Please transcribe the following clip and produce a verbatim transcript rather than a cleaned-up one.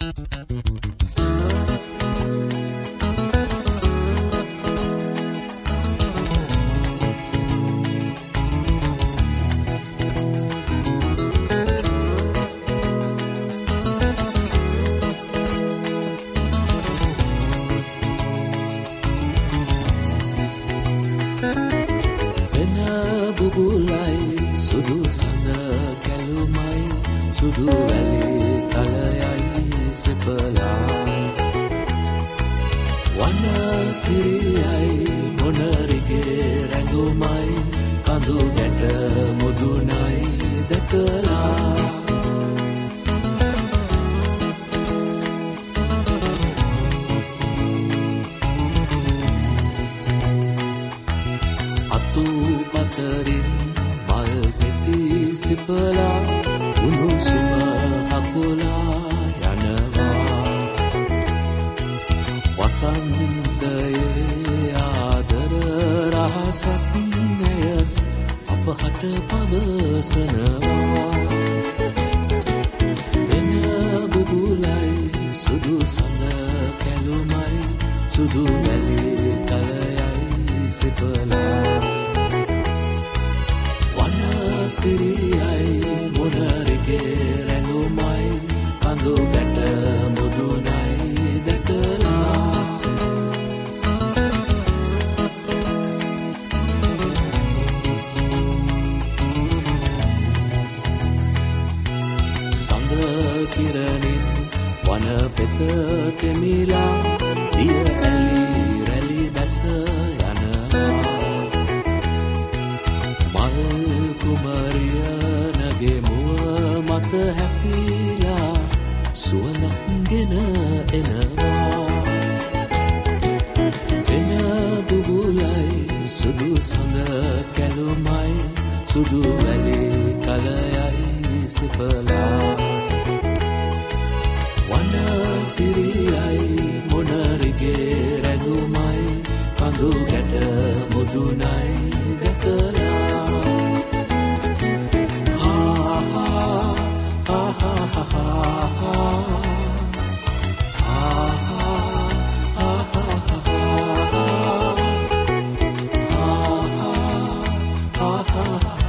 බුබුලයි සුදු සඳ කැලුමයි සුදු වැලි තලයයි සෙපලා වන සිරියයි මොනරිගේ රැඟුමයි කඳු ගැට මුදුනයි දැකලා අතුපතරින් මල් පෙති සිපලා උණුසුම හකුලා යනවා වසන්තයේ ආදර රහසක් නැය අපහට පවසනවා එන බුබුලයි සුදු සඳ කැලුමයි සුදු වැලි තලයයි සිපලා සිරියයි මොනරිගේ රැඟුමයි කඳු ගැට මුදුනයි දැකලා සඳ කිරණින් වන පෙත තෙමිලා දිය ඇලි රැලි බැස කුමරිය නගේ මුව මත හැපිලා සුවඳක්ගෙන එනවා එන බුබුලයි සුදු සඳ කැලුමයි සුදු වැලි තලයයි සිපලා වන සිරියයි මොනරිගේ රැඟුමයි කඳු ගැට මුදුනයි දැකලා ha ha ha